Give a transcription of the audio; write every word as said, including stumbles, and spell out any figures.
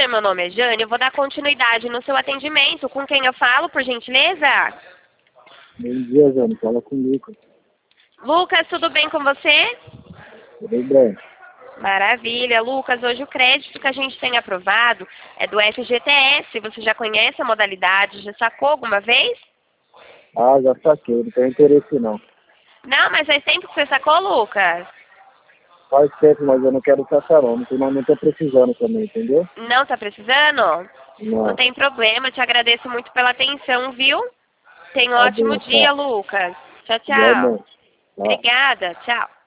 prazer, meu nome é Jane. Eu vou dar continuidade no seu atendimento. Com quem eu falo, por gentileza? Bom dia, Jane. Fala com o Lucas. Lucas, tudo bem com você? Tudo bem? Maravilha. Lucas, hoje o crédito que a gente tem aprovado é do F G T S. Você já conhece a modalidade? Já sacou alguma vez? Ah, já saquei. Não tenho interesse, não. Não, mas faz tempo que você sacou, Lucas? Faz tempo, mas eu não quero sacar, não. Porque não estou precisando também, entendeu? Não tá precisando? Não Não. tem problema. Te agradeço muito pela atenção, viu? Tenha um Tá ótimo bem, dia, tá. Lucas. Tchau, tchau. Igualmente. Tá. Obrigada. Tchau.